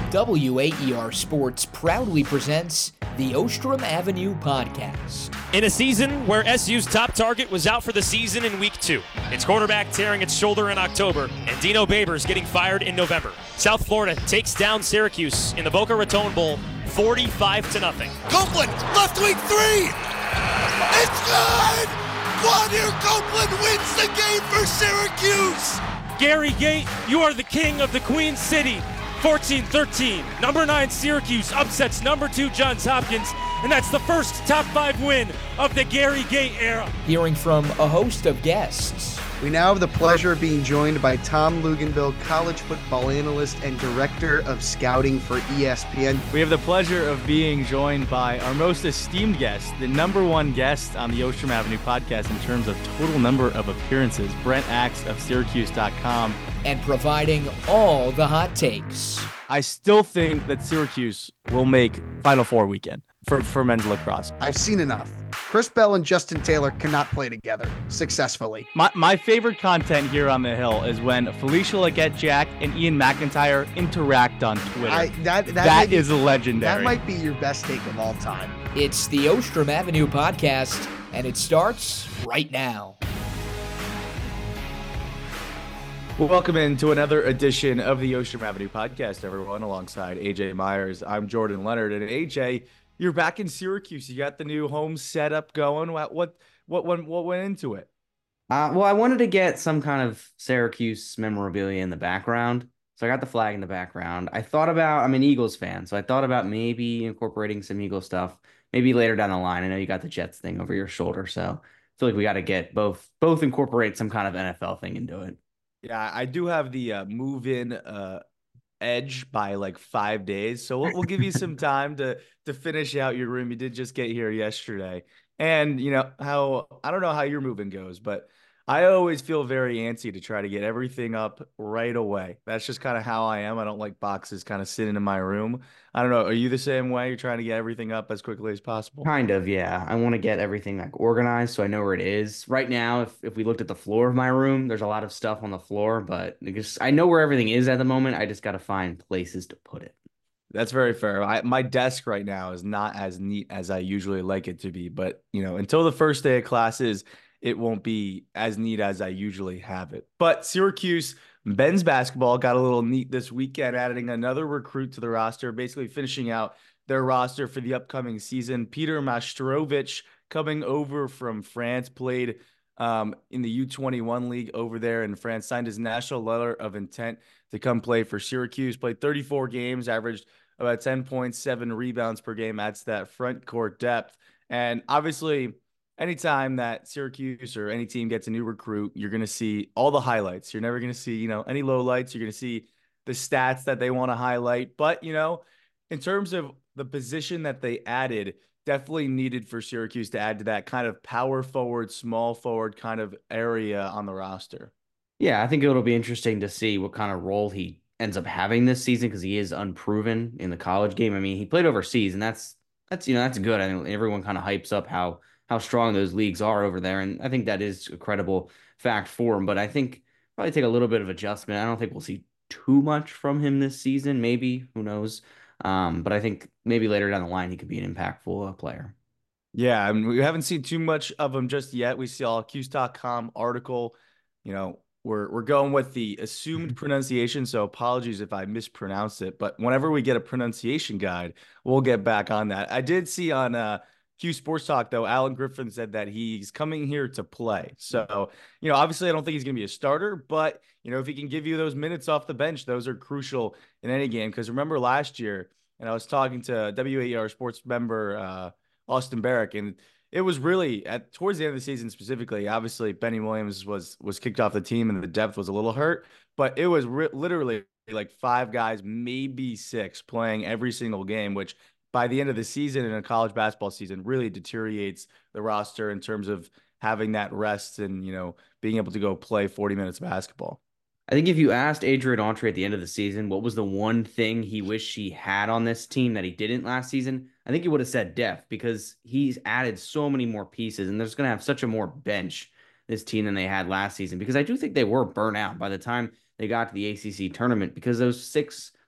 WAER Sports proudly presents the Ostrom Avenue Podcast. In a season where SU's top target was out for the season in Week 2, its quarterback tearing its shoulder in October, and Dino Babers getting fired in November, South Florida takes down Syracuse in the Boca Raton Bowl 45-0. Copeland, left wing three! It's good! Quadir Copeland wins the game for Syracuse! Gary Gate, you are the king of the Queen City. 14-13. Number 9 Syracuse upsets number 2 Johns Hopkins, and that's the first top 5 win of the Gary Gate era. Hearing from a host of guests. We now have the pleasure of being joined by Tom Luginbill, college football analyst and director of scouting for ESPN. We have the pleasure of being joined by our most esteemed guest, the number 1 guest on the Ostrom Avenue podcast in terms of total number of appearances, Brent Axe of Syracuse.com. And providing all the hot takes. I still think that Syracuse will make Final Four weekend for men's lacrosse. I've seen enough. Chris Bell and Justin Taylor cannot play together successfully. My favorite content here on the Hill is when Felicia Leggett-Jack and Ian McIntyre interact on Twitter. That is legendary. That might be your best take of all time. It's the Ostrom Avenue Podcast, and it starts right now. Welcome into another edition of the Ostrom Avenue Podcast, everyone. Alongside AJ Myers, I'm Jordan Leonard, and AJ, you're back in Syracuse. You got the new home setup going. What went into it? Well, I wanted to get some kind of Syracuse memorabilia in the background, so I got the flag in the background. I'm an Eagles fan, so I thought about maybe incorporating some Eagle stuff. Maybe later down the line. I know you got the Jets thing over your shoulder, so I feel like we got to get both incorporate some kind of NFL thing into it. Yeah, I do have the move-in edge by like 5 days, so we'll give you some time to finish out your room. You did just get here yesterday, and you know I don't know how your moving goes, but I always feel very antsy to try to get everything up right away. That's just kind of how I am. I don't like boxes kind of sitting in my room. I don't know. Are you the same way? You're trying to get everything up as quickly as possible? Kind of, yeah. I want to get everything like organized so I know where it is. Right now, if we looked at the floor of my room, there's a lot of stuff on the floor, but I know where everything is at the moment. I just got to find places to put it. That's very fair. My desk right now is not as neat as I usually like it to be, but you know, until the first day of classes, it won't be as neat as I usually have it. But Syracuse men's basketball got a little neat this weekend, adding another recruit to the roster, basically finishing out their roster for the upcoming season. Peter Mastrovich, coming over from France, played in the U21 league over there in France, signed his national letter of intent to come play for Syracuse, played 34 games, averaged about 10.7 rebounds per game, adds that front court depth. And obviously, anytime that Syracuse or any team gets a new recruit, you're going to see all the highlights. You're never going to see, any lowlights. You're going to see the stats that they want to highlight. But, in terms of the position that they added, definitely needed for Syracuse to add to that kind of power forward, small forward kind of area on the roster. Yeah, I think it'll be interesting to see what kind of role he ends up having this season because he is unproven in the college game. I mean, he played overseas, and that's good. I think everyone kind of hypes up how strong those leagues are over there. And I think that is a credible fact for him. But I think probably take a little bit of adjustment. I don't think we'll see too much from him this season. Maybe, who knows? But I think maybe later down the line, he could be an impactful player. Yeah, I mean, we haven't seen too much of him just yet. We saw a Cuse.com article. We're going with the assumed pronunciation, so apologies if I mispronounce it. But whenever we get a pronunciation guide, we'll get back on that. I did see on Q Sports Talk, though, Alan Griffin said that he's coming here to play. So, obviously I don't think he's going to be a starter, but, if he can give you those minutes off the bench, those are crucial in any game. Because remember last year, and I was talking to WAER Sports member Austin Barrick, and it was really towards the end of the season specifically, obviously Benny Williams was kicked off the team and the depth was a little hurt, but it was literally like 5 guys, maybe 6 playing every single game, which by the end of the season in a college basketball season really deteriorates the roster in terms of having that rest and, being able to go play 40 minutes of basketball. I think if you asked Adrian Autry at the end of the season, what was the one thing he wished he had on this team that he didn't last season, I think he would have said depth, because he's added so many more pieces and they're just going to have such a more bench, this team, than they had last season, because I do think they were burnt out by the time they got to the ACC tournament, because those 6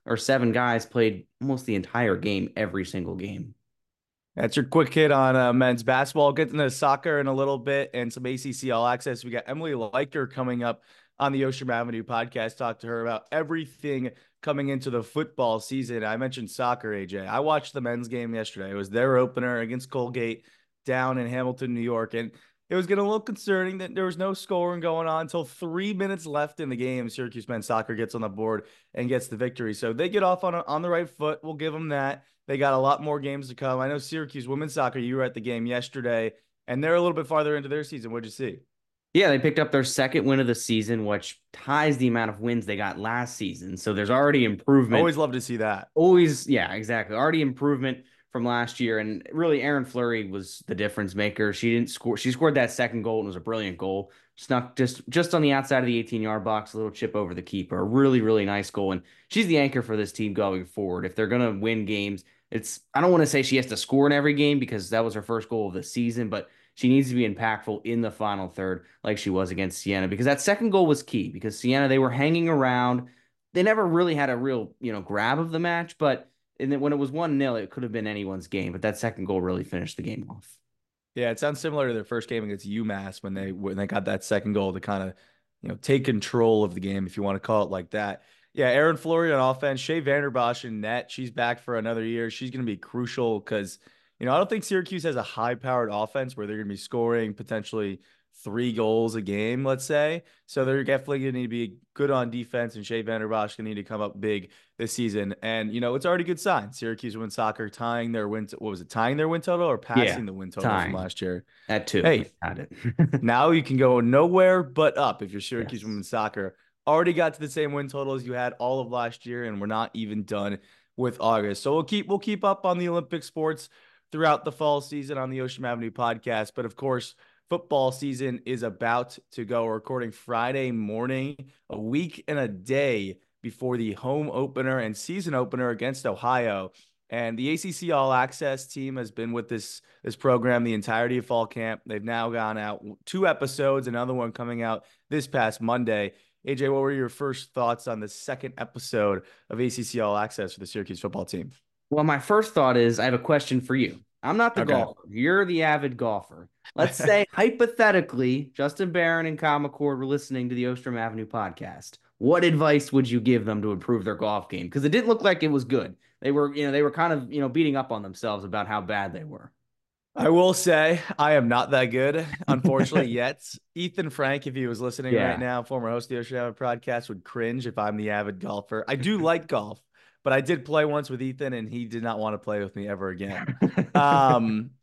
or 7 guys played almost the entire game, every single game. That's your quick hit on men's basketball. Get into soccer in a little bit and some ACC All Access. We got Emily Liker coming up on the Ocean Avenue podcast. Talk to her about everything coming into the football season. I mentioned soccer, AJ. I watched the men's game yesterday. It was their opener against Colgate down in Hamilton, New York. And it was getting a little concerning that there was no scoring going on until 3 minutes left in the game. Syracuse men's soccer gets on the board and gets the victory. So they get off on the right foot. We'll give them that. They got a lot more games to come. I know Syracuse women's soccer, you were at the game yesterday, and they're a little bit farther into their season. What'd you see? Yeah, they picked up their second win of the season, which ties the amount of wins they got last season. So there's already improvement. Always love to see that. Always, yeah, exactly. Already improvement from last year. And really, Erin Fleury was the difference maker. She didn't score. She scored that second goal, and it was a brilliant goal. Snuck just on the outside of the 18-yard box, a little chip over the keeper. A really, really nice goal. And she's the anchor for this team going forward. If they're going to win games, I don't want to say she has to score in every game because that was her first goal of the season, but she needs to be impactful in the final third like she was against Siena, because that second goal was key, because Siena, they were hanging around. They never really had a real, grab of the match, but when it was 1-0, it could have been anyone's game, but that second goal really finished the game off. Yeah, it sounds similar to their first game against UMass when they got that second goal to kind of, take control of the game, if you want to call it like that. Yeah, Erin Fleury on offense, Shea Vanderbosch in net. She's back for another year. She's going to be crucial because, I don't think Syracuse has a high-powered offense where they're going to be scoring potentially 3 goals a game, let's say. So they're definitely going to need to be good on defense, and Shea Vanderbosch going to need to come up big this season. And, it's already a good sign. Syracuse women's soccer tying their win. What was it, tying their win total or passing the win total from last year? At 2. Hey, got it. now you can go nowhere but up if you're Syracuse women's soccer. Already got to the same win total as you had all of last year, and we're not even done with August. So we'll keep up on the Olympic sports throughout the fall season on the Ocean Avenue podcast. But of course, football season is about to go. We're recording Friday morning, a week and a day before the home opener and season opener against Ohio. And the ACC All Access team has been with this program the entirety of fall camp. They've now gone out 2 episodes, another one coming out this past Monday. AJ, what were your first thoughts on the second episode of ACC All Access for the Syracuse football team? Well, my first thought is I have a question for you. I'm not the golfer. You're the avid golfer. Let's say, hypothetically, Justin Barron and Kyle McCord were listening to the Ostrom Avenue podcast. What advice would you give them to improve their golf game? Because it didn't look like it was good. They were kind of, beating up on themselves about how bad they were. I will say I am not that good, unfortunately, yet. Ethan Frank, if he was listening right now, former host of the Ocean Avenue podcast, would cringe if I'm the avid golfer. I do like golf, but I did play once with Ethan, and he did not want to play with me ever again. I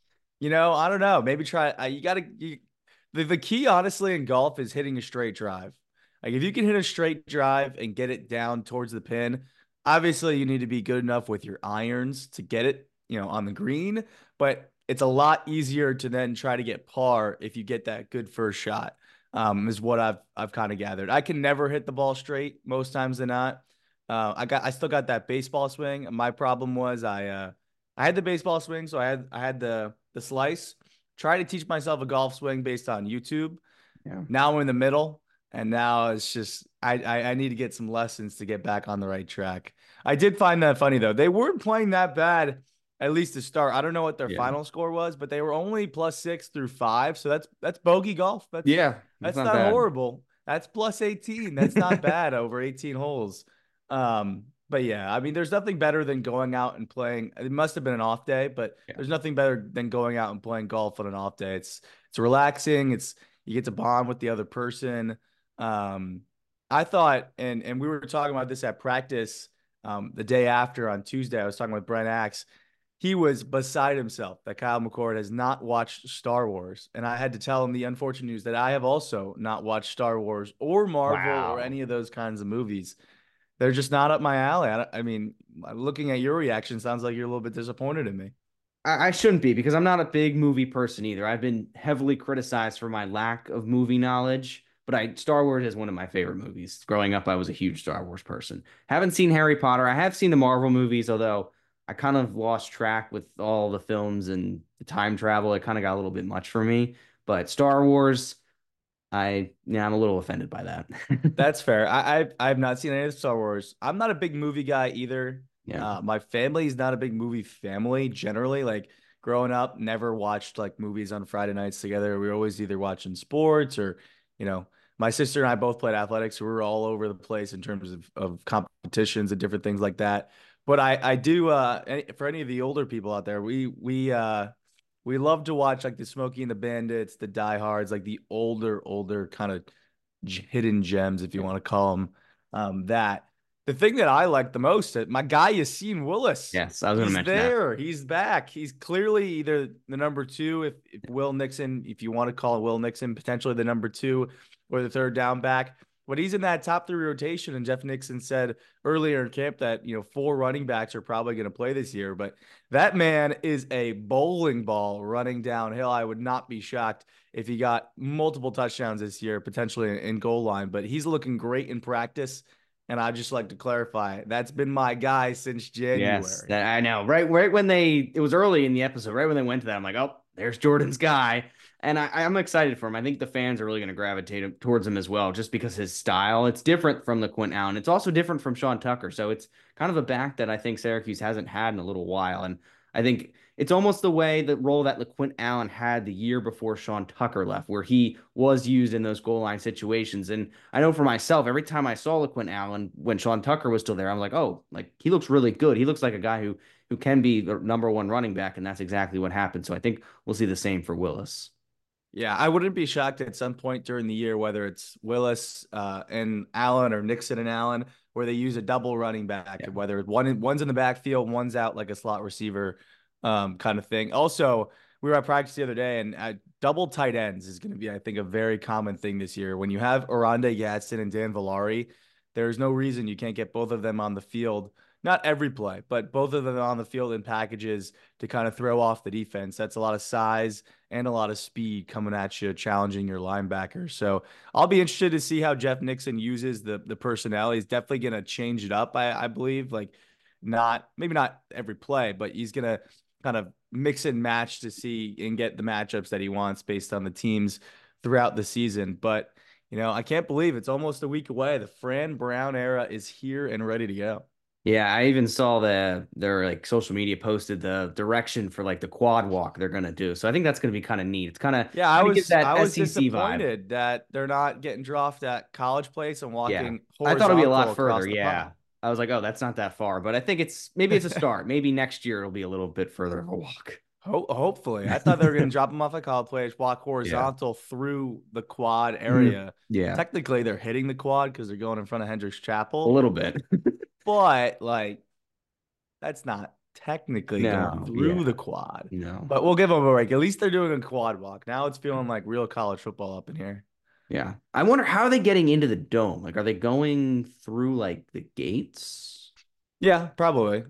don't know. Maybe try. The key, honestly, in golf is hitting a straight drive. Like, if you can hit a straight drive and get it down towards the pin, obviously you need to be good enough with your irons to get it, on the green. But it's a lot easier to then try to get par if you get that good first shot, is what I've kind of gathered. I can never hit the ball straight most times than not. I still got that baseball swing. My problem was I had the baseball swing, so I had the slice. Try to teach myself a golf swing based on YouTube. Yeah. Now I'm in the middle, and now it's just I need to get some lessons to get back on the right track. I did find that funny though. They weren't playing that bad, at least to start. I don't know what their final score was, but they were only +6 through 5. So that's bogey golf. That's not horrible. That's +18. That's not bad over 18 holes. But yeah, I mean, there's nothing better than going out and playing. It must have been an off day, but there's nothing better than going out and playing golf on an off day. It's relaxing. You get to bond with the other person. I thought, and we were talking about this at practice, the day after on Tuesday. I was talking with Brent Axe. He was beside himself that Kyle McCord has not watched Star Wars. And I had to tell him the unfortunate news that I have also not watched Star Wars or Marvel or any of those kinds of movies. They're just not up my alley. I mean, looking at your reaction, sounds like you're a little bit disappointed in me. I shouldn't be, because I'm not a big movie person either. I've been heavily criticized for my lack of movie knowledge, but Star Wars is one of my favorite movies. Growing up, I was a huge Star Wars person. Haven't seen Harry Potter. I have seen the Marvel movies, although I kind of lost track with all the films and the time travel. It kind of got a little bit much for me. But Star Wars, I'm a little offended by that. That's fair. I've not seen any of Star Wars. I'm not a big movie guy either. Yeah. My family's not a big movie family generally. Like growing up, never watched like movies on Friday nights together. We were always either watching sports or, you know, my sister and I both played athletics, so we were all over the place in terms of competitions and different things like that. But I do for any of the older people out there, we love to watch like the Smokey and the Bandits, the Die Hards, like the older kind of hidden gems, if you want to call them that. The thing that I like the most, my guy Yassine Willis. Yes, I was going to He's mention there. He's back. He's clearly either the number two, if Will Nixon, if you want to call Will Nixon, potentially the number two or the third down back. But he's in that top three rotation. And Jeff Nixon said earlier in camp that, you know, 4 running backs are probably going to play this year. But that man is a bowling ball running downhill. I would not be shocked if he got multiple touchdowns this year, potentially in goal line. But he's looking great in practice. And I'd just like to clarify, that's been my guy since January. Yes, I know. Right when it was early in the episode, right when they went to that, I'm like, oh, there's Jordan's guy. And I'm excited for him. I think the fans are really going to gravitate towards him as well, just because his style. It's different from the Quint Allen. It's also different from Sean Tucker. So it's kind of a back that I think Syracuse hasn't had in a little while. And I think it's almost the role that LeQuint Allen had the year before Sean Tucker left, where he was used in those goal line situations. And I know for myself, every time I saw LeQuint Allen when Sean Tucker was still there, I'm like, oh, like he looks really good. He looks like a guy who can be the number one running back, and that's exactly what happened. So I think we'll see the same for Willis. Yeah, I wouldn't be shocked at some point during the year, whether it's Willis and Allen or Nixon and Allen, where they use a double running back, whether one's in the backfield, one's out like a slot receiver kind of thing. Also, we were at practice the other day, and double tight ends is going to be, I think, a very common thing this year. When you have Oronde Gadsden and Dan Villari, there's no reason you can't get both of them on the field. Not every play, but both of them on the field in packages to kind of throw off the defense. That's a lot of size and a lot of speed coming at you, challenging your linebacker. So I'll be interested to see how Jeff Nixon uses the personnel. He's definitely going to change it up, I believe. Like maybe not every play, but he's going to kind of mix and match to see and get the matchups that he wants based on the teams throughout the season. But, you know, I can't believe it's almost a week away. The Fran Brown era is here and ready to go. Yeah, I even saw their like social media posted the direction for like the quad walk they're gonna do. So I think that's gonna be kind of neat. It's kind of I was SEC disappointed vibe. that they're not getting drafted at College Place and walking. I thought it'd be a lot further. Yeah, pond. I was like, oh, that's not that far, but I think maybe it's a start. Maybe next year it'll be a little bit further of a walk. Hopefully, I thought they were going to drop them off at College Place, walk horizontal through the quad area. Yeah, technically they're hitting the quad because they're going in front of Hendricks Chapel a little bit. But like, that's not technically going through the quad. No, but we'll give them a break. At least they're doing a quad walk. Now it's feeling like real college football up in here. Yeah, I wonder how are they getting into the dome? Like, are they going through like the gates? Yeah, probably.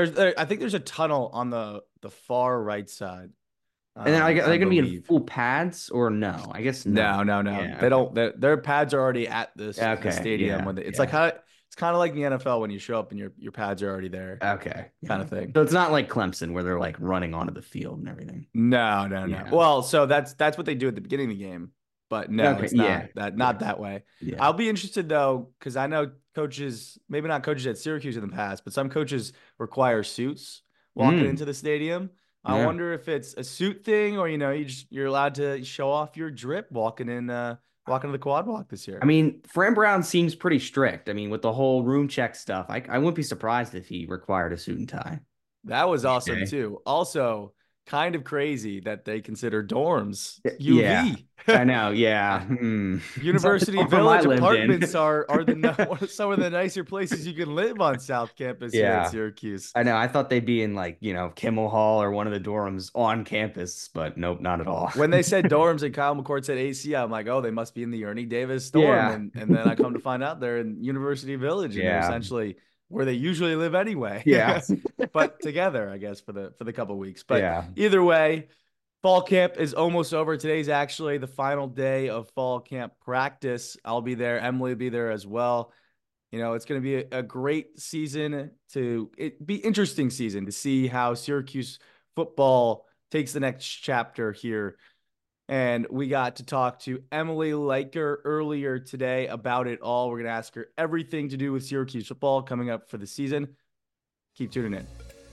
I think there's a tunnel on the far right side. And then are they going to be in full pads or no? I guess no. Yeah, they don't. Their pads are already at the stadium. Yeah, it's like how. It's kind of like the NFL when you show up and your pads are already there. Okay. Kind of thing. So it's not like Clemson where they're like running onto the field and everything. No. Yeah. Well, so that's what they do at the beginning of the game. But no, it's not not that way. Yeah. I'll be interested though, because I know coaches, maybe not coaches at Syracuse in the past, but some coaches require suits walking into the stadium. I wonder if it's a suit thing or you're allowed to show off your drip walking to the quad walk this year. I mean, Fran Brown seems pretty strict. I mean, with the whole room check stuff, I wouldn't be surprised if he required a suit and tie. That was awesome too. Also, kind of crazy that they consider dorms UV. Yeah, I know. Yeah. University Village apartments are some of the nicer places you can live on South Campus here at Syracuse. I know. I thought they'd be in like, Kimmel Hall or one of the dorms on campus, but nope, not at all. When they said dorms and Kyle McCord said AC, I'm like, oh, they must be in the Ernie Davis dorm. Yeah. And then I come to find out they're in University Village and they're essentially where they usually live anyway. Yeah. But together, I guess, for the couple of weeks. But either way, fall camp is almost over. Today's actually the final day of fall camp practice. I'll be there. Emily will be there as well. It's going to be a great season interesting season to see how Syracuse football takes the next chapter here And we got to talk to Emily Leiker earlier today about it all. We're going to ask her everything to do with Syracuse football coming up for the season. Keep tuning in.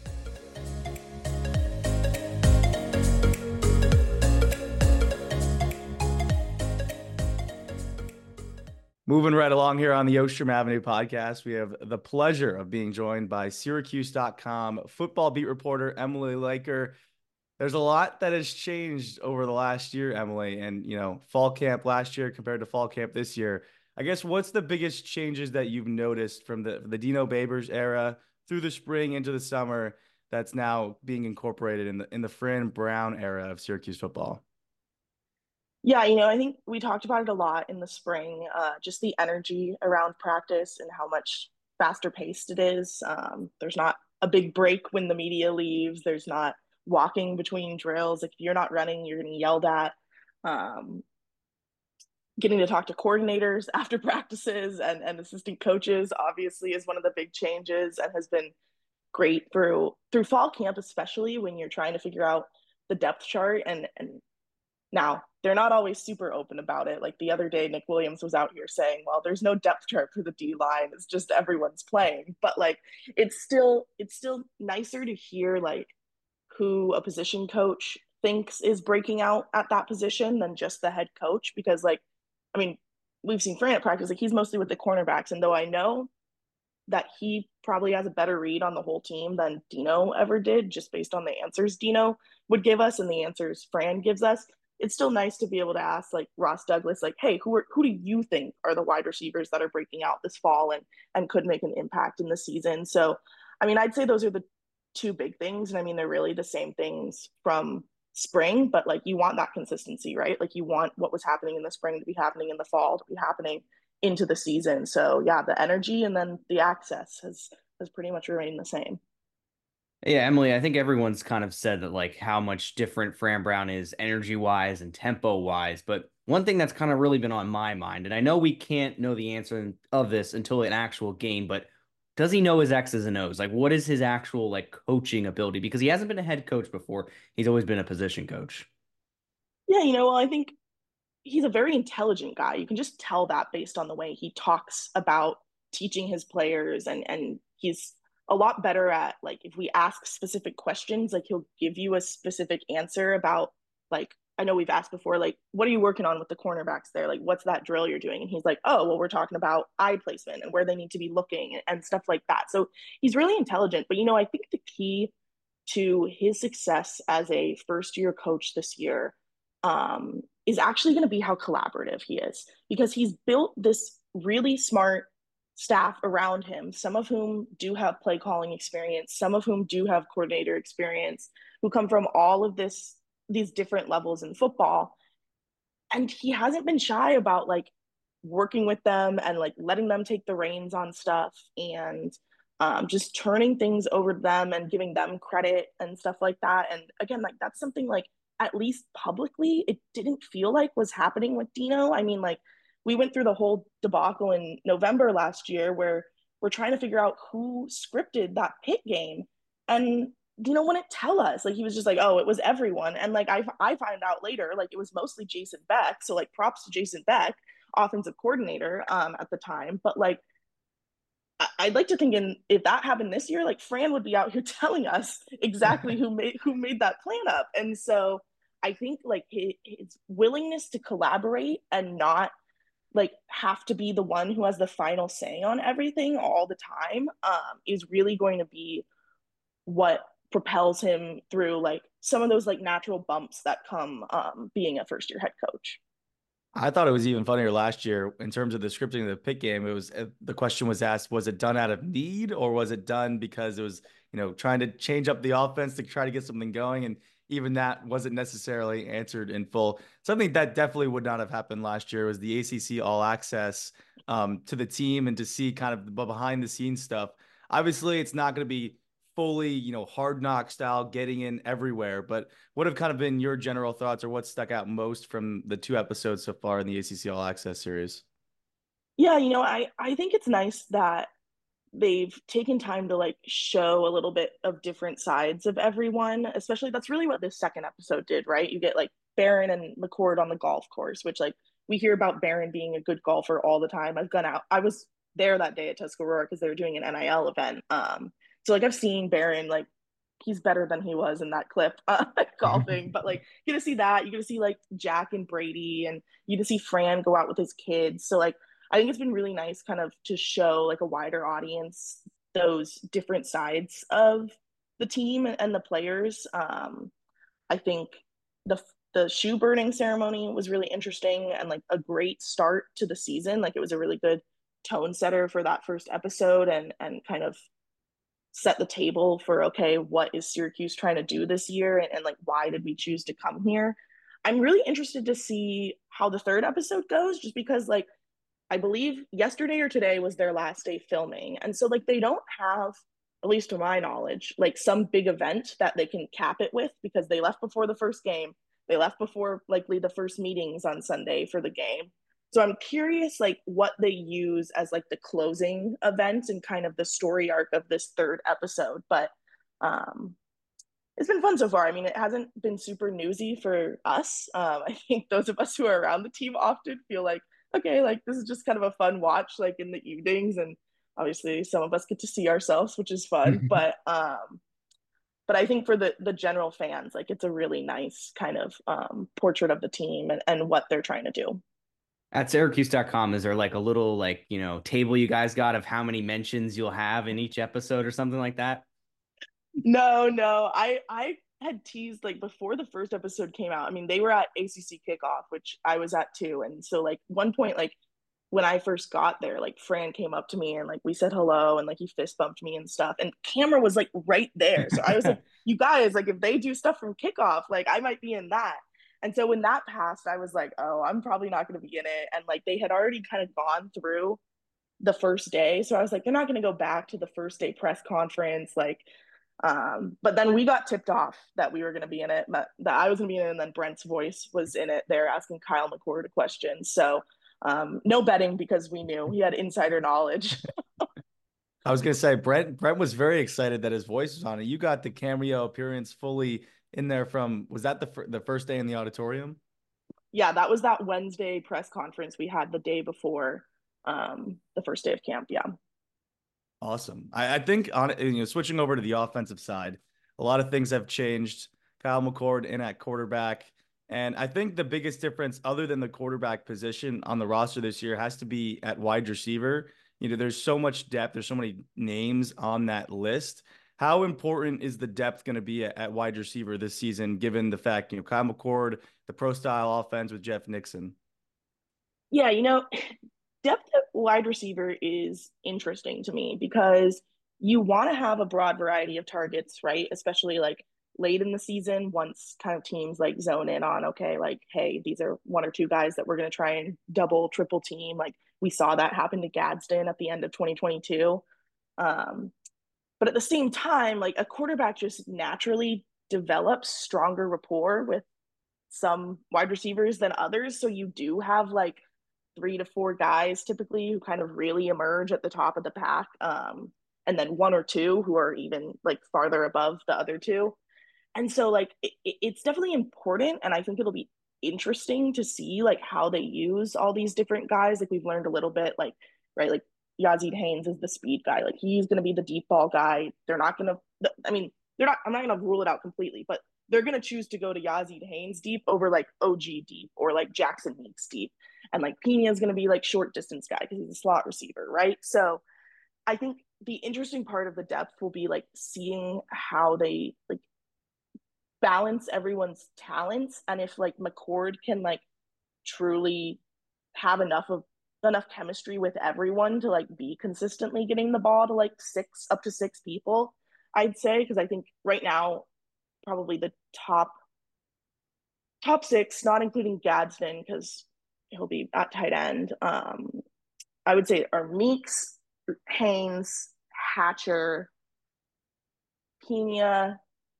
Moving right along here on the Ostrom Avenue podcast, we have the pleasure of being joined by Syracuse.com football beat reporter Emily Leiker. There's a lot that has changed over the last year, Emily, and fall camp last year compared to fall camp this year. I guess what's the biggest changes that you've noticed from the Dino Babers era through the spring into the summer that's now being incorporated in the Fran Brown era of Syracuse football? Yeah, I think we talked about it a lot in the spring, just the energy around practice and how much faster paced it is. There's not a big break when the media leaves. There's not walking between drills. If you're not running, you're getting yelled at. Getting to talk to coordinators after practices and assistant coaches obviously is one of the big changes and has been great through fall camp, especially when you're trying to figure out the depth chart. And now they're not always super open about it. Like the other day, Nick Williams was out here saying, well, there's no depth chart for the D line. It's just everyone's playing. But like, it's still nicer to hear like who a position coach thinks is breaking out at that position than just the head coach. Because like, I mean, we've seen Fran at practice, like he's mostly with the cornerbacks. And though I know that he probably has a better read on the whole team than Dino ever did, just based on the answers Dino would give us and the answers Fran gives us, it's still nice to be able to ask like Ross Douglas, like, hey, who do you think are the wide receivers that are breaking out this fall and could make an impact in the season? So, I mean, I'd say those are the two big things. And I mean, they're really the same things from spring, but like you want that consistency, right? Like you want what was happening in the spring to be happening in the fall, to be happening into the season. So yeah, the energy and then the access has pretty much remained the same. Yeah, Emily, I think everyone's kind of said that like how much different Fran Brown is energy wise and tempo wise. But one thing that's kind of really been on my mind, and I know we can't know the answer of this until an actual game, but does he know his X's and O's? Like, what is his actual like coaching ability? Because he hasn't been a head coach before. He's always been a position coach. Yeah, well, I think he's a very intelligent guy. You can just tell that based on the way he talks about teaching his players, and he's a lot better at like if we ask specific questions, like he'll give you a specific answer about like I know we've asked before, like what are you working on with the cornerbacks there? Like what's that drill you're doing? And he's like, oh, well, we're talking about eye placement and where they need to be looking and stuff like that. So he's really intelligent. But I think the key to his success as a first year coach this year is actually going to be how collaborative he is, because he's built this really smart staff around him, some of whom do have play calling experience, some of whom do have coordinator experience, who come from all of these different levels in football. And he hasn't been shy about like working with them and like letting them take the reins on stuff and just turning things over to them and giving them credit and stuff like that. And again, like that's something like at least publicly, it didn't feel like was happening with Dino. I mean, like we went through the whole debacle in November last year where we're trying to figure out who scripted that Pitt game. And Dino wouldn't tell us. Like he was just like, oh, it was everyone. And like I find out later, like it was mostly Jason Beck. So like props to Jason Beck, offensive coordinator at the time. But like I'd like to think if that happened this year, like Fran would be out here telling us exactly who made that plan up. And so I think like his willingness to collaborate and not like have to be the one who has the final say on everything all the time is really going to be what propels him through like some of those like natural bumps that come being a first year head coach. I thought it was even funnier last year in terms of the scripting of the Pitt game. It was the question was asked, was it done out of need or was it done because it was, trying to change up the offense to try to get something going? And even that wasn't necessarily answered in full. Something that definitely would not have happened last year was the ACC All Access to the team and to see kind of the behind the scenes stuff. Obviously, it's not going to be fully, hard knock style, getting in everywhere. But what have kind of been your general thoughts or what stuck out most from the 2 episodes so far in the ACC All Access series? Yeah, I think it's nice that they've taken time to like show a little bit of different sides of everyone, especially that's really what this second episode did, right? You get like Barron and McCord on the golf course, which like we hear about Barron being a good golfer all the time. I've gone out. I was there that day at Tuscarora because they were doing an NIL event. So like I've seen Barron, like he's better than he was in that clip golfing. But like you get to see that, you get to see like Jack and Brady, and you get to see Fran go out with his kids. So like I think it's been really nice kind of to show like a wider audience those different sides of the team and the players. I think the shoe burning ceremony was really interesting and like a great start to the season. Like it was a really good tone setter for that first episode, and kind of set the table for, okay, what is Syracuse trying to do this year, and like why did we choose to come here. I'm really interested to see how the third episode goes, just because like I believe yesterday or today was their last day filming, and so like they don't have, at least to my knowledge, like some big event that they can cap it with, because they left before the first game, they left before likely the first meetings on Sunday for the game. So I'm curious like what they use as like the closing event and kind of the story arc of this third episode. But it's been fun so far. I mean, it hasn't been super newsy for us. I think those of us who are around the team often feel like, okay, like this is just kind of a fun watch, like in the evenings, and obviously some of us get to see ourselves, which is fun. But I think for the general fans, like it's a really nice kind of portrait of the team and what they're trying to do. At Syracuse.com, is there like a little like, table you guys got of how many mentions you'll have in each episode or something like that? No. I had teased like before the first episode came out. I mean, they were at ACC kickoff, which I was at too. And so like one point, like when I first got there, like Fran came up to me and like we said hello, and like he fist bumped me and stuff. And camera was like right there. So I was like, you guys, like if they do stuff from kickoff, like I might be in that. And so when that passed, I was like, oh, I'm probably not going to be in it. And like they had already kind of gone through the first day. So I was like, they're not going to go back to the first day press conference. Like, but then we got tipped off that we were going to be in it, that I was going to be in it. And then Brent's voice was in it. They're asking Kyle McCord a question. So no betting, because we knew he had insider knowledge. I was going to say, Brent was very excited that his voice was on it. You got the cameo appearance fully in there was that the first day in the auditorium? Yeah, that was that Wednesday press conference we had the day before the first day of camp. Yeah. Awesome. I think switching over to the offensive side, a lot of things have changed. Kyle McCord in at quarterback. And I think the biggest difference, other than the quarterback position on the roster this year, has to be at wide receiver. There's so much depth. There's so many names on that list. How important is the depth going to be at wide receiver this season, given the fact, Kyle McCord, the pro style offense with Jeff Nixon? Yeah, depth at wide receiver is interesting to me, because you want to have a broad variety of targets, right? Especially like late in the season, once kind of teams like zone in on, okay, like, hey, these are one or two guys that we're going to try and double, triple team. Like we saw that happen to Gadsden at the end of 2022. But at the same time, like a quarterback just naturally develops stronger rapport with some wide receivers than others. So you do have like 3 to 4 guys typically who kind of really emerge at the top of the pack. And then 1 or 2 who are even like farther above the other 2. And so like it's definitely important. And I think it'll be interesting to see like how they use all these different guys. Like we've learned a little bit, like, right, like Yazid Haynes is the speed guy. Like he's going to be the deep ball guy. They're not going to, I'm not going to rule it out completely, but they're going to choose to go to Yazid Haynes deep over like OG deep or like Jackson Meeks deep. And like Pena is going to be like short distance guy because he's a slot receiver, right? So I think the interesting part of the depth will be like seeing how they like balance everyone's talents, and if like McCord can like truly have enough chemistry with everyone to like be consistently getting the ball to like up to six people, I'd say. Because I think right now probably the top 6, not including Gadsden because he'll be at tight end, I would say are Meeks, Haynes, Hatcher, Pena.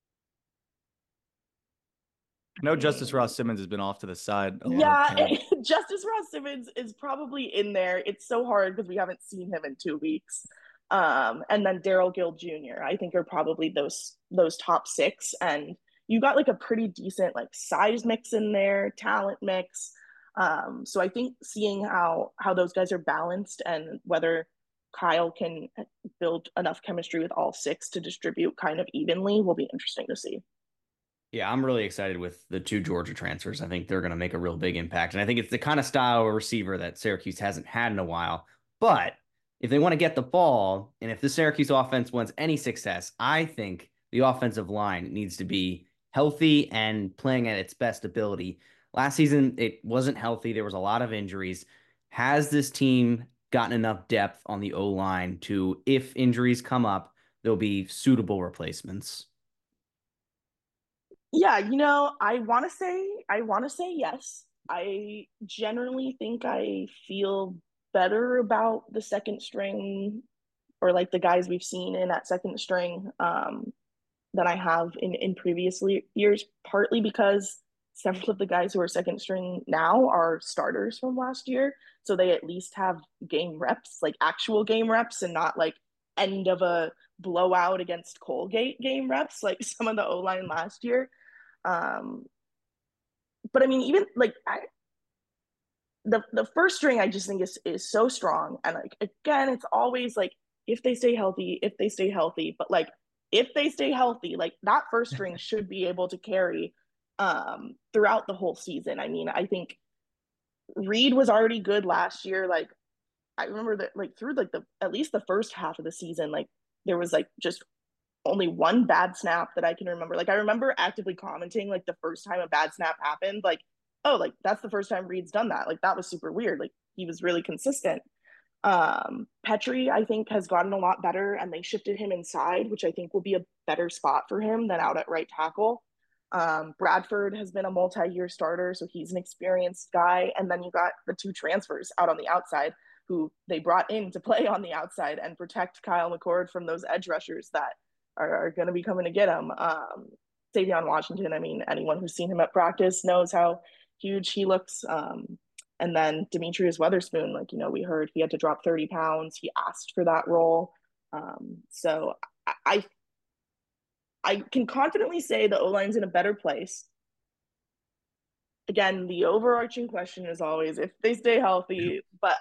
I know Justice Ross Simmons has been off to the side. Yeah, Justice Ross Simmons is probably in there. It's so hard because we haven't seen him in 2 weeks. And then Daryl Gill Jr., I think, are probably those top 6. And you got like a pretty decent like size mix in there, talent mix. So I think seeing how those guys are balanced and whether Kyle can build enough chemistry with all six to distribute kind of evenly will be interesting to see. Yeah, I'm really excited with the two Georgia transfers. I think they're going to make a real big impact. And I think it's the kind of style of receiver that Syracuse hasn't had in a while. But if they want to get the ball, and if the Syracuse offense wants any success, I think the offensive line needs to be healthy and playing at its best ability. Last season, it wasn't healthy. There was a lot of injuries. Has this team gotten enough depth on the O-line to, if injuries come up, there'll be suitable replacements? Yeah, I want to say yes. I generally think I feel better about the second string or like the guys we've seen in that second string than I have in previous years, partly because several of the guys who are second string now are starters from last year. So they at least have game reps, like actual game reps, and not like end of a blowout against Colgate game reps, like some of the O line last year. Um, but I mean, even like the first string, I just think is so strong, and like again, it's always like if they stay healthy, if they stay healthy, but like if they stay healthy, like that first string should be able to carry throughout the whole season. I mean, I think Reed was already good last year. Like I remember that like through like the at least the first half of the season, like there was like just only one bad snap that I can remember. Like I remember actively commenting like the first time a bad snap happened, like, oh, like that's the first time Reed's done that. Like that was super weird. Like he was really consistent. Petrie, I think, has gotten a lot better and they shifted him inside, which I think will be a better spot for him than out at right tackle. Bradford has been a multi-year starter, so he's an experienced guy. And then you got the two transfers out on the outside who they brought in to play on the outside and protect Kyle McCord from those edge rushers that are going to be coming to get him. Savion Washington, I mean, anyone who's seen him at practice knows how huge he looks. And then Demetrius Weatherspoon, like, we heard he had to drop 30 pounds. He asked for that role. So I can confidently say the O-line's in a better place. Again, the overarching question is always if they stay healthy, but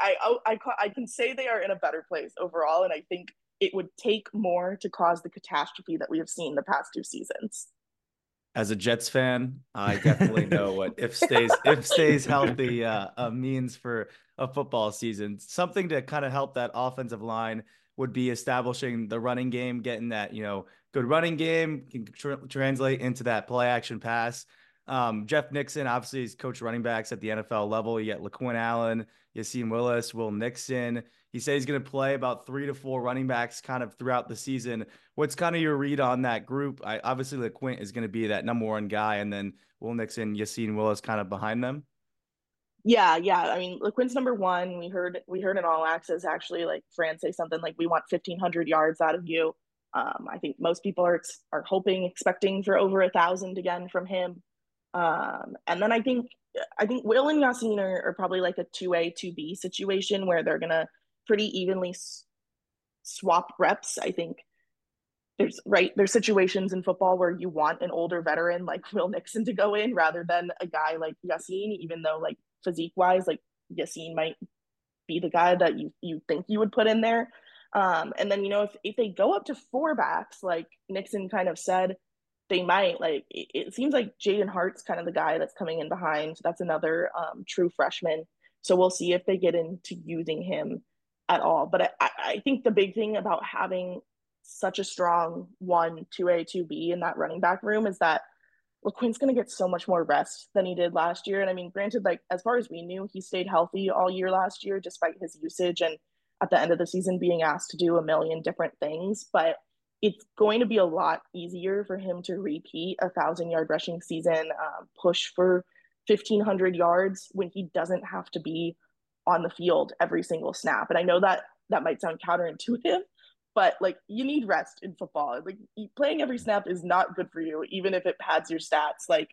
I can say they are in a better place overall. And I think it would take more to cause the catastrophe that we have seen the past two seasons. As a Jets fan, I definitely know what if stays healthy means for a football season. Something to kind of help that offensive line would be establishing the running game, getting that, good running game can translate into that play action pass. Jeff Nixon, obviously, he's coached running backs at the NFL level. You got LaQuinn Allen, Yassine Willis, Will Nixon. He said he's going to play about 3 to 4 running backs kind of throughout the season. What's kind of your read on that group? Obviously, LaQuinn is going to be that number one guy, and then Will Nixon, Yassine Willis kind of behind them. Yeah. I mean, LaQuinn's number one. We heard in All Access actually, like Fran say something like, "We want 1,500 yards out of you." I think most people are hoping, expecting for over 1,000 again from him. And then I think Will and Yassine are probably like a 2A, 2B situation where they're gonna pretty evenly swap reps. I think there's situations in football where you want an older veteran like Will Nixon to go in rather than a guy like Yassine, even though like physique wise, like Yassine might be the guy that you think you would put in there. And then, if they go up to 4 backs, like Nixon kind of said, they might. Like it seems like Jaden Hart's kind of the guy that's coming in behind. That's another true freshman. So we'll see if they get into using him at all. But I think the big thing about having such a strong 1, 2A, 2B in that running back room is that LaQuinn's going to get so much more rest than he did last year. And I mean, granted, like as far as we knew, he stayed healthy all year last year, despite his usage and at the end of the season being asked to do a million different things. But it's going to be a lot easier for him to repeat 1,000-yard rushing season, push for 1,500 yards when he doesn't have to be on the field every single snap. And I know that might sound counterintuitive, but like you need rest in football. Like playing every snap is not good for you, even if it pads your stats. Like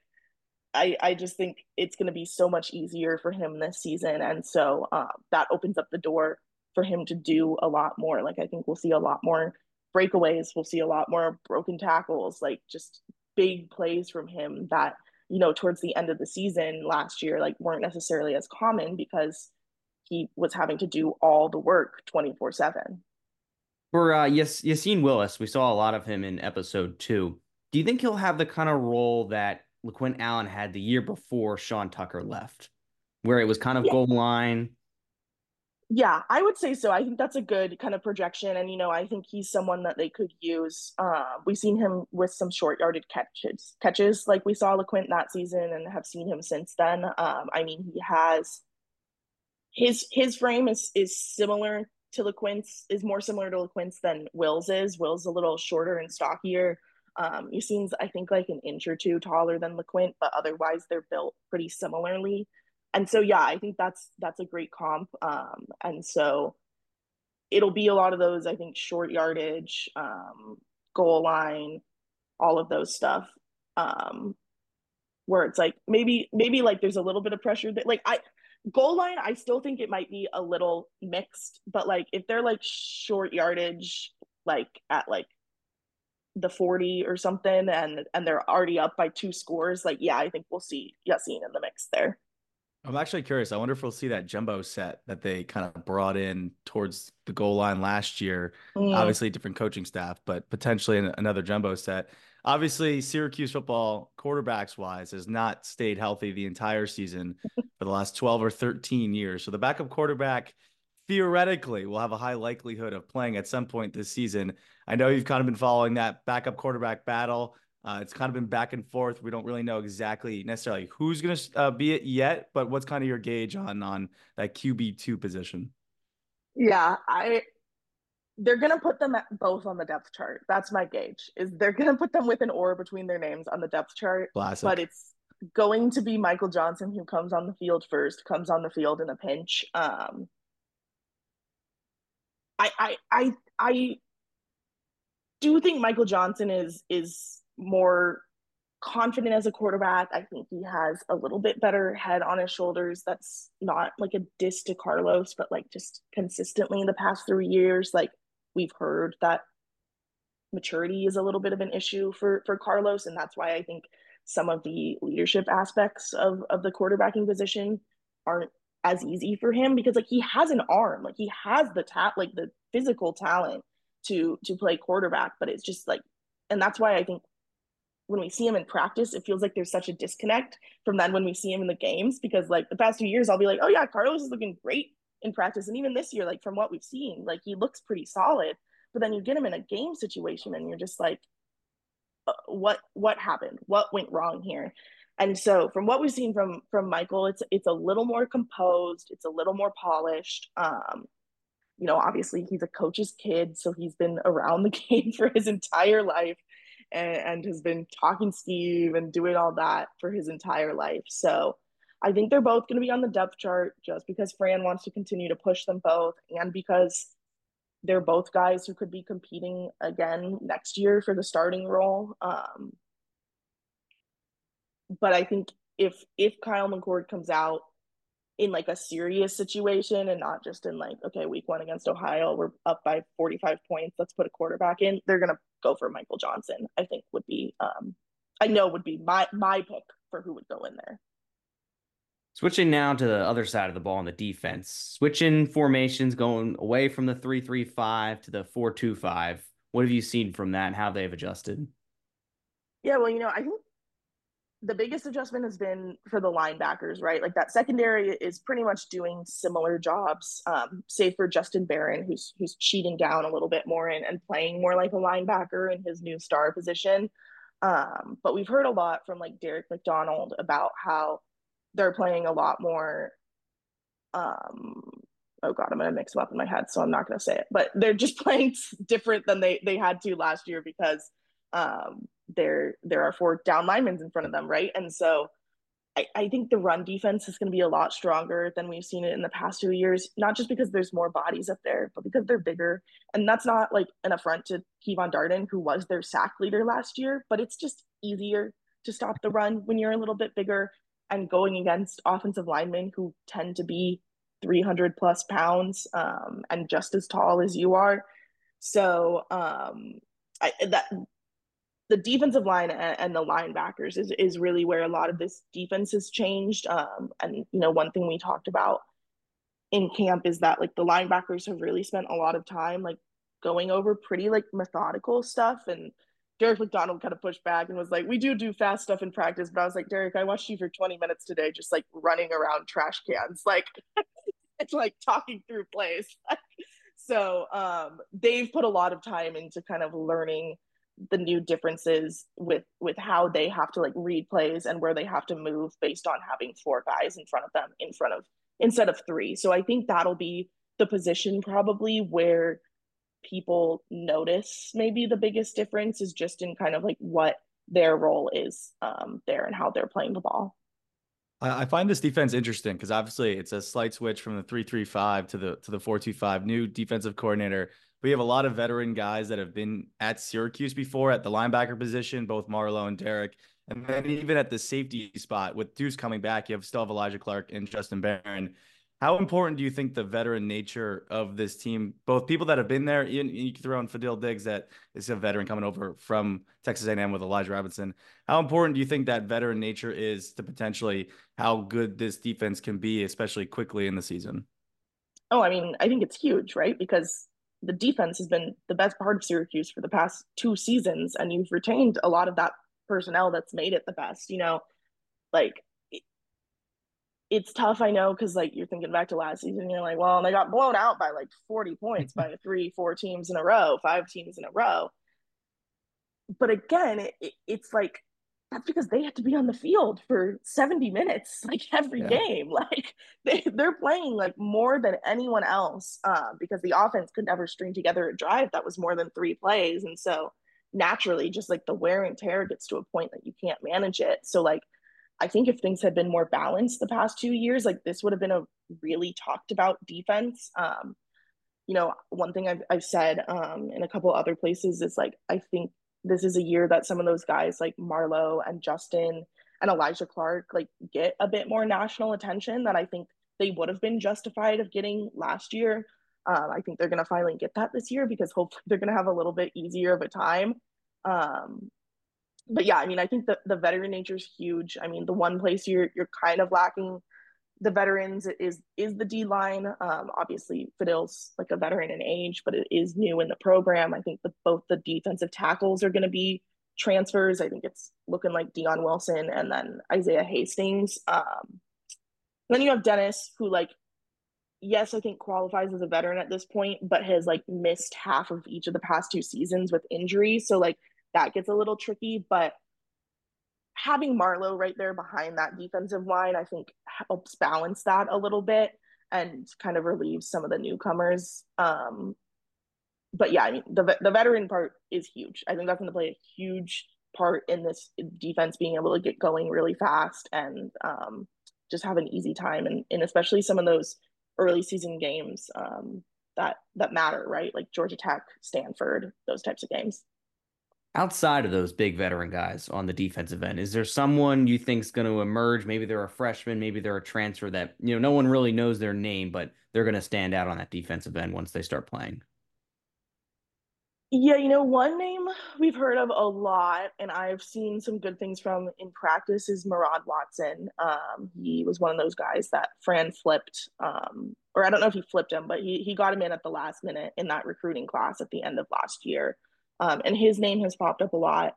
I just think it's going to be so much easier for him this season. And so that opens up the door for him to do a lot more. Like I think we'll see a lot more breakaways. We'll see a lot more broken tackles, like just big plays from him that, you know, towards the end of the season last year, like weren't necessarily as common because he was having to do all the work 24/7. For Yassine Willis, we saw a lot of him in episode 2. Do you think he'll have the kind of role that LaQuint Allen had the year before Sean Tucker left, where it was kind of Yeah. goal line? Yeah, I would say so. I think that's a good kind of projection. And, you know, I think he's someone that they could use. We've seen him with some short yarded catches like we saw LaQuint that season and have seen him since then. I mean, he has his frame is similar to LaQuint's, is more similar to LaQuint's than Will's is. Will's a little shorter and stockier. Yassine's, I think, like an inch or two taller than LaQuint, but otherwise they're built pretty similarly. And so, yeah, I think that's a great comp. And so it'll be a lot of those, I think, short yardage, goal line, all of those stuff. Where it's like maybe like there's a little bit of pressure that like goal line, I still think it might be a little mixed, but like if they're like short yardage, like at like the 40 or something, and they're already up by 2 scores, like yeah, I think we'll see Yassine in the mix there. I'm actually curious. I wonder if we'll see that jumbo set that they kind of brought in towards the goal line last year. Obviously, different coaching staff, but potentially another jumbo set. Obviously, Syracuse football, quarterbacks wise, has not stayed healthy the entire season for the last 12 or 13 years. So the backup quarterback theoretically will have a high likelihood of playing at some point this season. I know you've kind of been following that backup quarterback battle. It's kind of been back and forth. We don't really know exactly necessarily who's going to be it yet, but what's kind of your gauge on that QB2 position? Yeah, they're going to put them both on the depth chart. That's my gauge, is they're going to put them with an or between their names on the depth chart. Classic. But it's going to be Michael Johnson who comes on the field first, comes on the field in a pinch. I do think Michael Johnson is more confident as a quarterback. I think he has a little bit better head on his shoulders. That's not like a diss to Carlos, but like just consistently in the past 3 years, like we've heard that maturity is a little bit of an issue for Carlos, and that's why I think some of the leadership aspects of the quarterbacking position aren't as easy for him, because like he has an arm, like he has like the physical talent to play quarterback, but it's just like, and that's why I think when we see him in practice, it feels like there's such a disconnect from then when we see him in the games, because like the past 2 years, I'll be like, oh yeah, Carlos is looking great in practice. And even this year, like from what we've seen, like he looks pretty solid, but then you get him in a game situation and you're just like, what happened? What went wrong here? And so from what we've seen from Michael, it's a little more composed. It's a little more polished. You know, obviously he's a coach's kid, so he's been around the game for his entire life. And has been talking Steve and doing all that for his entire life. So I think they're both going to be on the depth chart just because Fran wants to continue to push them both, and because they're both guys who could be competing again next year for the starting role. But I think if Kyle McCord comes out in like a serious situation and not just in like, okay, week 1 against Ohio, we're up by 45 points, let's put a quarterback in, they're going to go for Michael Johnson. I think would be, I know would be my pick for who would go in there. Switching now to the other side of the ball on the defense, switching formations, going away from the 3-3-5 to the 4-2-5. What have you seen from that and how they've adjusted? Yeah, well, you know, I think the biggest adjustment has been for the linebackers, right? Like that secondary is pretty much doing similar jobs, save for Justin Barron, who's cheating down a little bit more and playing more like a linebacker in his new star position. But we've heard a lot from like Derek McDonald about how they're playing a lot more. Oh God, I'm going to mix them up in my head, so I'm not going to say it. But they're just playing different than they had to last year because there are 4 down linemen in front of them, right? And so I think the run defense is going to be a lot stronger than we've seen it in the past 2 years, not just because there's more bodies up there, but because they're bigger. And that's not like an affront to Kevon Darden, who was their sack leader last year, but it's just easier to stop the run when you're a little bit bigger and going against offensive linemen who tend to be 300 plus pounds and just as tall as you are. So the defensive line and the linebackers is really where a lot of this defense has changed. And one thing we talked about in camp is that like the linebackers have really spent a lot of time like going over pretty like methodical stuff. And Derek McDonald kind of pushed back and was like, we do fast stuff in practice. But I was like, Derek, I watched you for 20 minutes today just like running around trash cans. Like it's like talking through plays. So they've put a lot of time into kind of learning the new differences with how they have to like read plays and where they have to move based on having 4 guys in front of them instead of 3. So I think that'll be the position probably where people notice maybe the biggest difference is just in kind of like what their role is there and how they're playing the ball. I find this defense interesting because obviously it's a slight switch from the 3-3-5 to the 4-2-5. New defensive coordinator. We have a lot of veteran guys that have been at Syracuse before at the linebacker position, both Marlowe and Derek. And then even at the safety spot with Deuce coming back, you still have Elijah Clark and Justin Barron. How important do you think the veteran nature of this team, both people that have been there, you can throw in Fadil Diggs that is a veteran coming over from Texas A&M with Elijah Robinson. How important do you think that veteran nature is to potentially how good this defense can be, especially quickly in the season? Oh, I mean, I think it's huge, right? Because the defense has been the best part of Syracuse for the past 2 seasons, and you've retained a lot of that personnel that's made it the best. Like it's tough, I know, because like you're thinking back to last season, you're like, well, they got blown out by like 40 points by 3-4 teams in a row, 5 teams in a row. But again, it's like that's because they had to be on the field for 70 minutes, like every game. Like they're playing like more than anyone else because the offense could never string together a drive that was more than 3 plays. And so naturally, just like the wear and tear gets to a point that you can't manage it. So like, I think if things had been more balanced the past 2 years, like this would have been a really talked about defense. One thing I've said in a couple other places is like, I think this is a year that some of those guys like Marlowe and Justin and Elijah Clark like get a bit more national attention that I think they would have been justified of getting last year. I think they're going to finally get that this year because hopefully they're going to have a little bit easier of a time. But yeah, I mean, I think the veteran nature is huge. I mean, the one place you're kind of lacking the veterans is the D line. Obviously, Fadil's like a veteran in age, but it is new in the program. I think both the defensive tackles are going to be transfers. I think it's looking like Dion Wilson and then Isaiah Hastings. Then you have Dennis, who like, yes, I think qualifies as a veteran at this point, but has like missed half of each of the past 2 seasons with injuries. So like that gets a little tricky, but having Marlowe right there behind that defensive line, I think helps balance that a little bit and kind of relieves some of the newcomers. But yeah, I mean, the veteran part is huge. I think that's going to play a huge part in this defense being able to get going really fast and just have an easy time. And especially some of those early season games that matter, right? Like Georgia Tech, Stanford, those types of games. Outside of those big veteran guys on the defensive end, is there someone you think is going to emerge? Maybe they're a freshman, maybe they're a transfer that, no one really knows their name, but they're going to stand out on that defensive end once they start playing. Yeah, one name we've heard of a lot, and I've seen some good things from in practice is Murad Watson. He was one of those guys that Fran flipped, or I don't know if he flipped him, but he got him in at the last minute in that recruiting class at the end of last year. And his name has popped up a lot.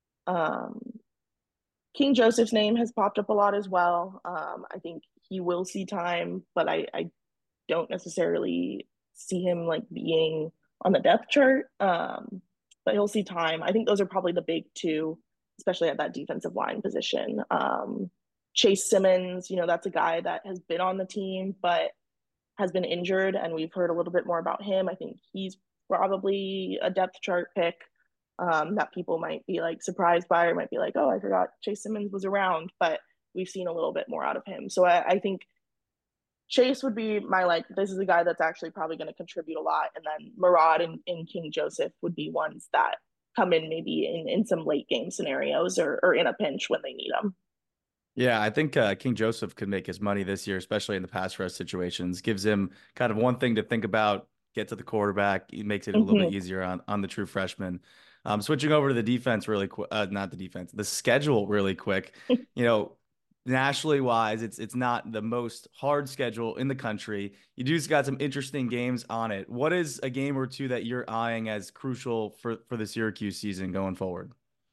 King Joseph's name has popped up a lot as well. I think he will see time, but I don't necessarily see him like being on the depth chart. But he'll see time. I think those are probably the big 2, especially at that defensive line position. Chase Simmons, that's a guy that has been on the team, but has been injured, and we've heard a little bit more about him. I think he's probably a depth chart pick that people might be like surprised by or might be like, oh, I forgot Chase Simmons was around, but we've seen a little bit more out of him. So I think Chase would be this is a guy that's actually probably going to contribute a lot. And then Murad and King Joseph would be ones that come in maybe in some late game scenarios or in a pinch when they need them. Yeah, I think King Joseph could make his money this year, especially in the pass rush situations. Gives him kind of one thing to think about, get to the quarterback. It makes it a little bit easier on the true freshman. Switching over to the defense really quick, not the defense, the schedule really quick. Nationally wise, it's not the most hard schedule in the country. You just got some interesting games on it. What is a game or two that you're eyeing as crucial for the Syracuse season going forward?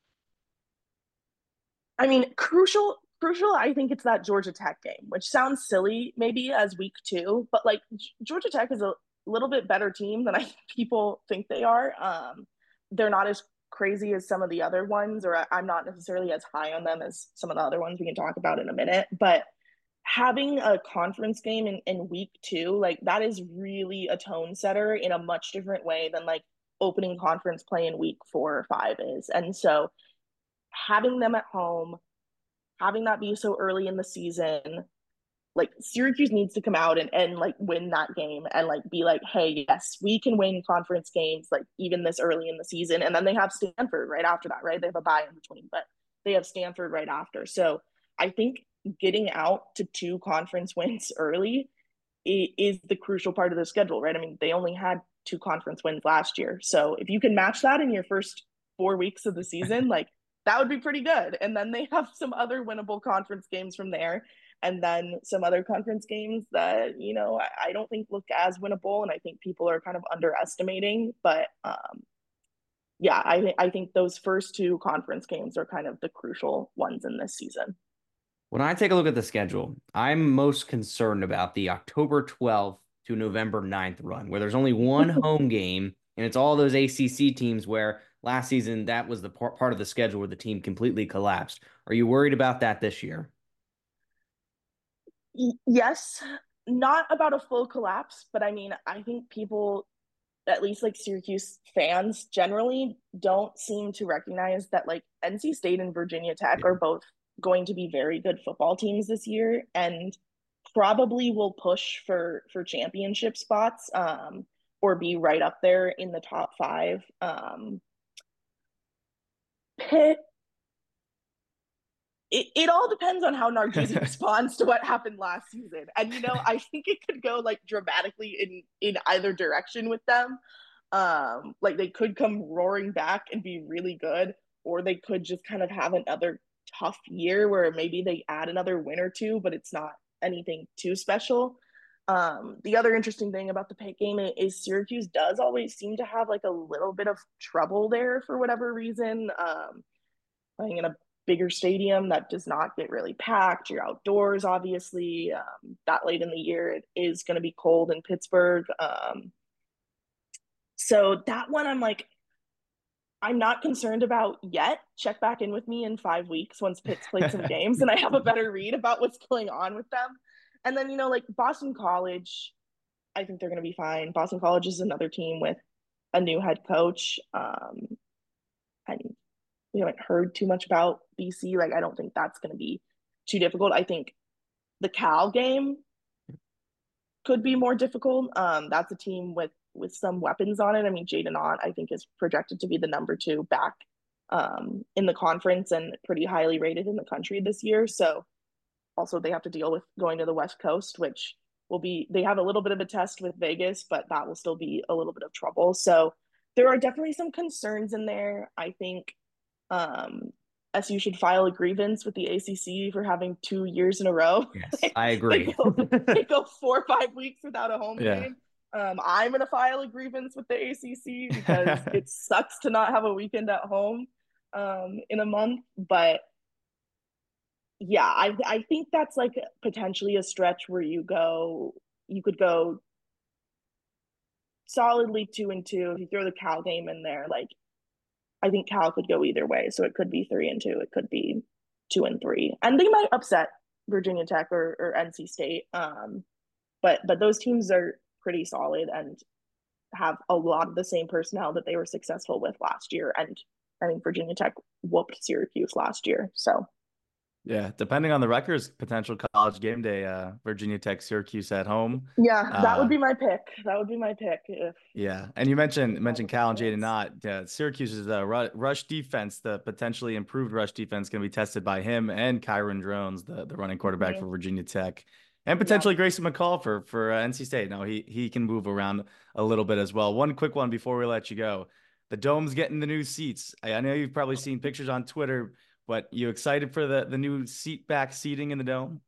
I mean, crucial. I think it's that Georgia Tech game, which sounds silly maybe as week 2, but like Georgia Tech is a little bit better team than I think people think they are. They're not as crazy as some of the other ones, or I'm not necessarily as high on them as some of the other ones we can talk about in a minute. But having a conference game in week 2, like that is really a tone setter in a much different way than like opening conference play in week 4 or 5 is. And so having them at home, having that be so early in the season, like Syracuse needs to come out and like win that game and like be like, hey, yes, we can win conference games like even this early in the season. And then they have Stanford right after that, right? They have a bye in between, but they have Stanford right after. So I think getting out to 2 conference wins early is the crucial part of the schedule, right? I mean, they only had 2 conference wins last year. So if you can match that in your first 4 weeks of the season, like that would be pretty good. And then they have some other winnable conference games from there. And then some other conference games that, I don't think look as winnable. And I think people are kind of underestimating. But yeah, I think those first 2 conference games are kind of the crucial ones in this season. When I take a look at the schedule, I'm most concerned about the October 12th to November 9th run, where there's only one home game, and it's all those ACC teams where last season that was the part of the schedule where the team completely collapsed. Are you worried about that this year? Yes, not about a full collapse, but I mean, I think people, at least like Syracuse fans generally, don't seem to recognize that like NC State and Virginia Tech are both going to be very good football teams this year and probably will push for championship spots, or be right up there in the top 5. Pitt, it all depends on how Narduzzi responds to what happened last season. And, I think it could go like dramatically in either direction with them. Like they could come roaring back and be really good, or they could just kind of have another tough year where maybe they add another win or 2, but it's not anything too special. The other interesting thing about the Pitt game is Syracuse does always seem to have like a little bit of trouble there for whatever reason. Playing in a bigger stadium that does not get really packed. You're outdoors, obviously. That late in the year, it is going to be cold in Pittsburgh. So that one, I'm not concerned about yet. Check back in with me in 5 weeks once Pitt's played some games and I have a better read about what's going on with them. And then, like Boston College, I think they're going to be fine. Boston College is another team with a new head coach. And we haven't heard too much about BC. Like, I don't think that's going to be too difficult. I think the Cal game could be more difficult. That's a team with some weapons on it. I mean, Jaden Ott, I think, is projected to be the number 2 back in the conference and pretty highly rated in the country this year. So also they have to deal with going to the West Coast, which they have a little bit of a test with Vegas, but that will still be a little bit of trouble. So there are definitely some concerns in there. I think SU should file a grievance with the ACC for having 2 years in a row. Yes, I agree. They go 4 or 5 weeks without a home game. I'm going to file a grievance with the ACC because it sucks to not have a weekend at home in a month. But yeah, I think that's like potentially a stretch where you could go solidly 2-2. If you throw the Cal game in there, like I think Cal could go either way. So it could be 3-2. It could be 2-3. And they might upset Virginia Tech or NC State. But those teams are pretty solid and have a lot of the same personnel that they were successful with last year. And I think Virginia Tech whooped Syracuse last year. So yeah, depending on the records, potential college game day, Virginia Tech, Syracuse at home. Yeah, that would be my pick. Yeah, and you mentioned Cal and Jaden Ott. Syracuse's rush defense, the potentially improved rush defense, going to be tested by him and Kyron Drones, the running quarterback for Virginia Tech, and potentially Grayson McCall for NC State. No, he can move around a little bit as well. One quick one before we let you go. the Dome's getting the new seats. I know you've probably seen pictures on Twitter, but you excited for the new seat back seating in the Dome?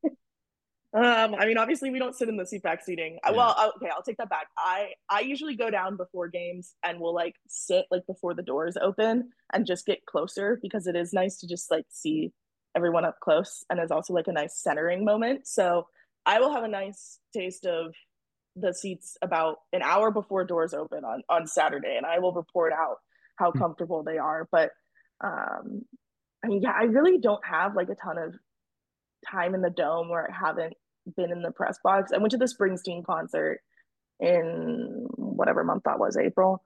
I mean, obviously we don't sit in the seat back seating. Yeah. Well, okay, I'll take that back. I usually go down before games and we'll like sit like before the doors open and just get closer, because it is nice to just like see everyone up close, and it's also like a nice centering moment. So I will have a nice taste of the seats about an hour before doors open on Saturday, and I will report out how comfortable they are. But I mean, yeah, I really don't have like a ton of time in the Dome where I haven't been in the press box. I went to the Springsteen concert in whatever month that was, April,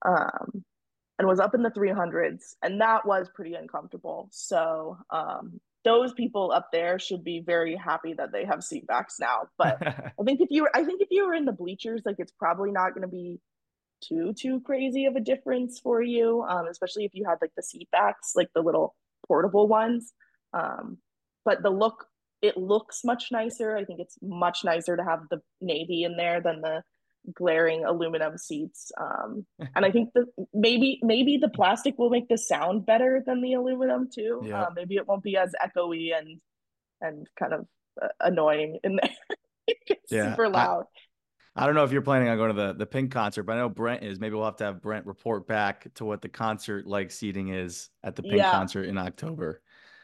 and was up in the 300s, and that was pretty uncomfortable. So those people up there should be very happy that they have seat backs now. But I think if you were in the bleachers, like it's probably not going to be too crazy of a difference for you, especially if you had like the seat backs, like the little portable ones. But it looks much nicer. I think it's much nicer to have the navy in there than the glaring aluminum seats. And I think maybe the plastic will make the sound better than the aluminum too. Yep. Maybe it won't be as echoey and kind of annoying in there. It's super loud. I don't know if you're planning on going to the Pink concert, but I know Brent is. Maybe we'll have to have Brent report back to what the concert like seating is at the Pink concert in October.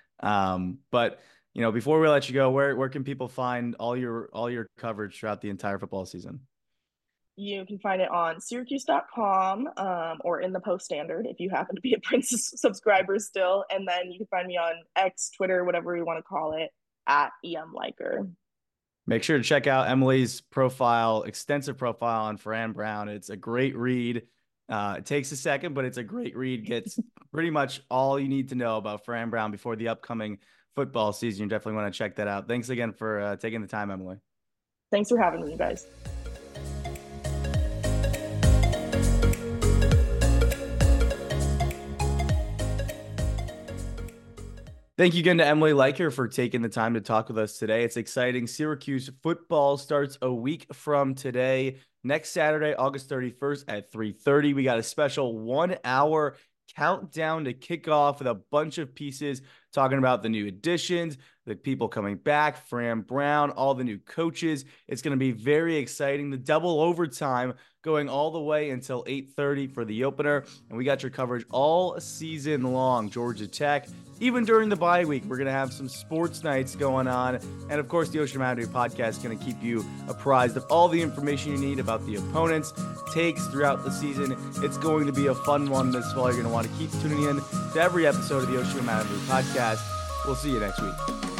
But before we let you go, where can people find all your coverage throughout the entire football season? You can find it on Syracuse.com or in the Post Standard if you happen to be a Prince subscriber still. And then you can find me on X, Twitter, whatever you want to call it, at EM Liker. Make sure to check out Emily's profile, extensive profile on Fran Brown. It's a great read. It takes a second, but it's a great read. Gets pretty much all you need to know about Fran Brown before the upcoming football season. You definitely want to check that out. Thanks again for taking the time, Emily. Thanks for having me, you guys. Thank you again to Emily Liker for taking the time to talk with us today. It's exciting. Syracuse football starts a week from today. Next Saturday, August 31st at 3:30. We got a special 1-hour countdown to kick off with a bunch of pieces talking about the new additions, the people coming back, Fran Brown, all the new coaches. It's going to be very exciting. The double overtime going all the way until 8:30 for the opener. And we got your coverage all season long. Georgia Tech, even during the bye week, we're going to have some sports nights going on. And of course, the Ocean Mountain podcast is going to keep you apprised of all the information you need about the opponents, takes throughout the season. It's going to be a fun one this fall. You're going to want to keep tuning in to every episode of the Ocean Mountain podcast. We'll see you next week.